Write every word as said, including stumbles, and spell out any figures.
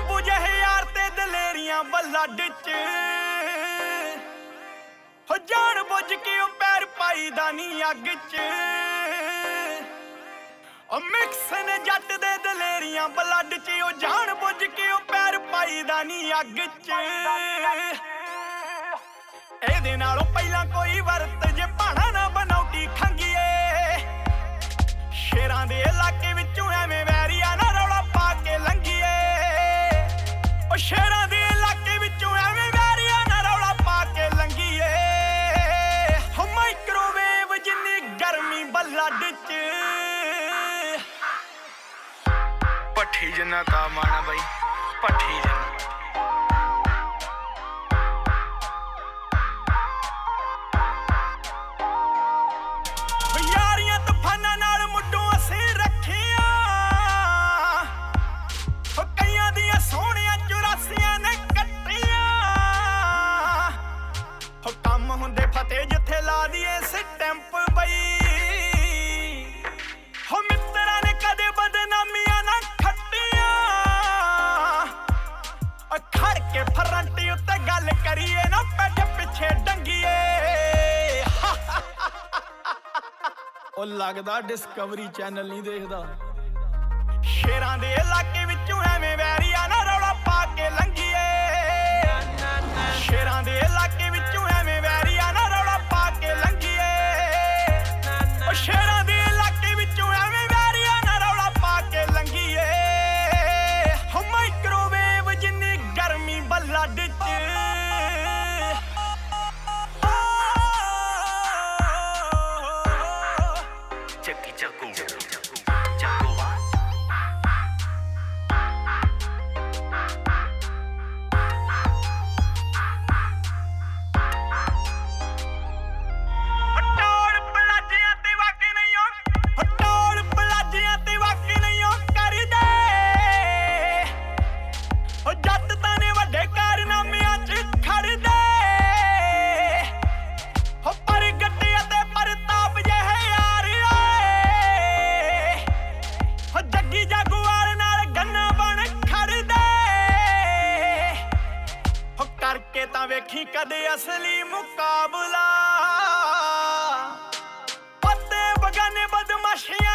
ਕਾਬੂ ਜਿਹੇ ਯਾਰ ਤੇ ਦਲੇਰੀਆਂ ਬਲੱਡ ਚ ਹੋ ਜਾਣ ਬੁੱਝ ਕੇ ਉਹ ਪੈਰ ਪਾਈਦਾ ਨੀ ਅੱਗ ਚ ਉਹ ਮਿਕਸ ਨੇ ਜੱਟ ਦੇ ਦਲੇਰੀਆਂ ਬਲੱਡ ਚ ਉਹ ਜਾਣ ਬੁੱਝ ਕੇ ਉਹ ਪੈਰ ਪਾਈਦਾ ਨੀ ਅੱਗ ਚ ਇਹਦੇ ਨਾਲੋਂ ਪਹਿਲਾਂ ਕੋਈ ਵਰਤ ਜੇ ਭਾਣਾ ਨਾ ਬਣਾਉਟੀ ਖੰਗੀਏ ਸ਼ੇਰਾਂ ਦੇ ਇਲਾਕੇ ਵਿੱਚੋਂ ਐਵੇਂ ਵੈਰੀਆ ਨਾ ਰੌਲਾ ਪਾ ਕੇ ਲੰਘੀਏ ਉਹ ਸ਼ੇਰਾਂ ਦੇ ਇਲਾਕੇ ਵਿੱਚੋਂ ਐਵੇਂ ਵੈਰੀਆ ਨਾ ਰੌਲਾ ਪਾ ਕੇ ਲੰਘੀਏ ਹੋ ਮਾਈਕ੍ਰੋਵੇਵ ਜਿੰਨੀ ਗਰਮੀ ਬਲੱਡ ਚ ਭੱਠੀ ਜਿੰਨਾ ਕੰਮ ਆਣਾ ਬਈ ਭੱਠੀ ਜਿੰਨਾ ਹੁੰਦੇ ਫਤਿਹ ਜਿੱਥੇ ਲਾ ਦੀਏ ਸਟੈਂਪ ਬਈ ਹੋ ਮਿੱਤਰਾਂ ਨੇ ਕਦੇ ਬਦਨਾਮੀਆਂ ਨਾ ਖੱਟੀਆਂ ਖੜ ਕੇ ਫਰੰਟ ਉੱਤੇ ਗੱਲ ਕਰੀਏ ਨਾ ਪਿੱਠ ਪਿੱਛੇ ਡੰਗੀਏ ਉਹ ਲੱਗਦਾ ਡਿਸਕਵਰੀ ਚੈਨਲ ਨਹੀਂ ਦੇਖਦਾ ਸ਼ੇਰਾਂ ਦੇ ਇਲਾਕੇ ਵਿੱਚੋਂ ਐਵੇਂ ਵੈਰੀਆ ਨਾ ਰੌਲਾ ਪਾ ਕੇ ਲੰਘੀਏ ਸ਼ੇਰਾਂ ਦੇ ਇਲਾਕੇ ਵਿੱਚੋਂ ਐਵੇਂ ਵੈਰੀਆ ਨਾ ਰੌਲਾ ਪਾ ਕੇ ਲੰਘੀਏ ਉਹ ਸ਼ੇਰਾਂ ਦੇ ਇਲਾਕੇ ਵਿੱਚੋਂ ਐਵੇਂ ਵੈਰੀਆ ਨਾ ਰੌਲਾ ਪਾ ਕੇ ਲੰਘੀਏ ਹੋ ਮਾਈਕ੍ਰੋਵੇਵ ਜਿੰਨੀ ਗਰਮੀ ਬਲੱਡ ਚ ਚੱਕੀ ਚੱਕੂ ਕਰਕੇ ਤਾਂ ਵੇਖੀ ਕਦੇ ਅਸਲੀ ਮੁਕਾਬਲਾ ਪੱਤੇ ਬਗਾਨੇ ਬਦਮਾਸ਼ੀਆਂ